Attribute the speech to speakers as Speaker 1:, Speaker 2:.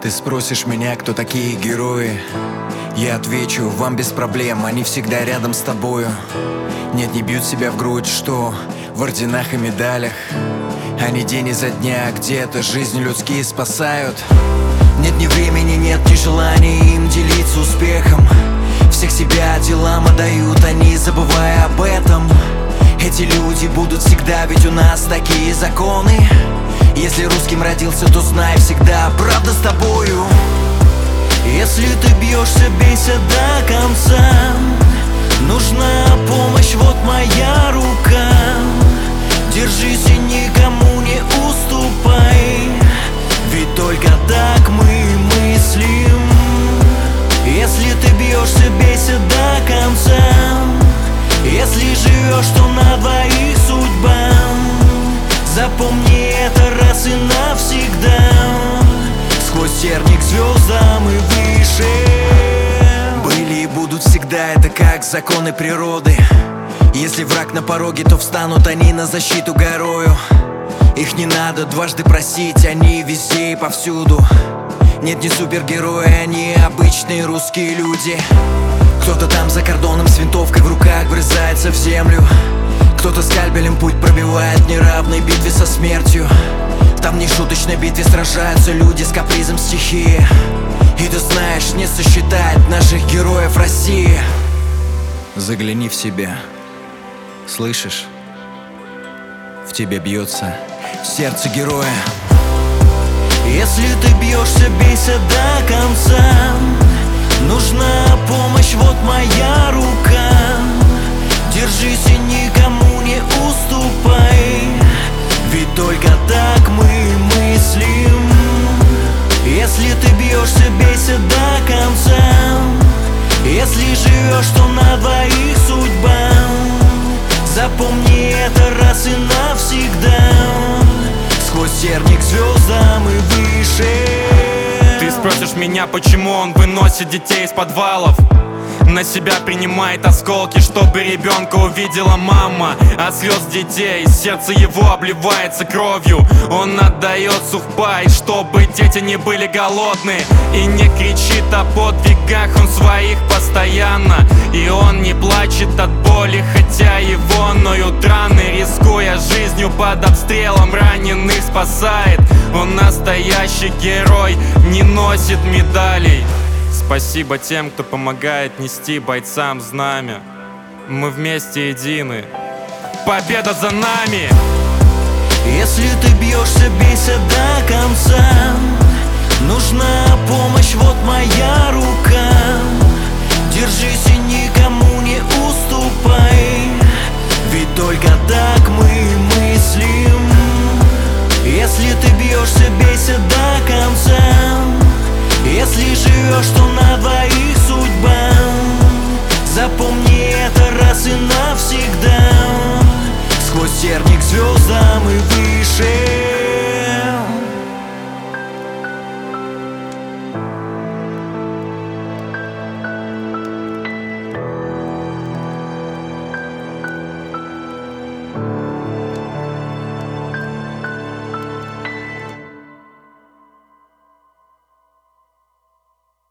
Speaker 1: Ты спросишь меня, кто такие герои? Я отвечу, вам без проблем, они всегда рядом с тобою. Нет, не бьют себя в грудь, что в орденах и медалях. Они день изо дня где-то жизнь людские спасают. Нет ни времени, нет ни желания им делиться успехом. Всех себя делам отдают они, забывая об этом. Эти люди будут всегда, ведь у нас такие законы. Если русским родился, то знай всегда, правда с тобою. Если ты бьешься, бейся до конца. Нужна помощь, вот моя рука. Держись и никому не уступай, ведь только так мы мыслим. Если ты бьешься, бейся до конца. Если живешь, то на двоих судьба. Запомни это раз и навсегда. Сквозь терник к звездам и выше. Были и будут всегда, это как законы природы. Если враг на пороге, то встанут они на защиту горою. Их не надо дважды просить, они везде и повсюду. Нет, не супергерои, они обычные русские люди. Кто-то там за кордоном с винтовкой в руках врезается в землю. Кто-то скальпелем путь пробивает в неравной битве со смертью. Там в нешуточной битве сражаются люди с капризом стихии. И ты знаешь, не сосчитать наших героев России. Загляни в себя, слышишь? В тебе бьется сердце героя. Если ты бьешься, бейся до конца. Нужна помощь, вот моя рука. Держись и никому не уступай, ведь только так мы мыслим. Если ты бьешься, бейся до конца. Если живешь, то на двоих судьба. Запомни это раз и навсегда. Сквозь терник к звездам и выше.
Speaker 2: Ты спросишь меня, почему он выносит детей из подвалов. На себя принимает осколки, чтобы ребенка увидела мама. От слез детей сердце его обливается кровью. Он отдает сухпай, чтобы дети не были голодны. И не кричит о подвигах он своих постоянно. И он не плачет от боли, хотя его ноют раны. Рискуя жизнью под обстрелом, раненых спасает. Он настоящий герой, не носит медалей. Спасибо тем, кто помогает нести бойцам знамя. Мы вместе едины, победа за нами.
Speaker 1: Если ты бьешься, бейся до конца. Нужна помощь, вот моя рука. Держись и никому не уступай, ведь только так мы мыслим. Если ты бьешься, бейся до конца. Если живешь, то на двоих судьба. Запомни это раз и навсегда. Сквозь терник к звездам и выше.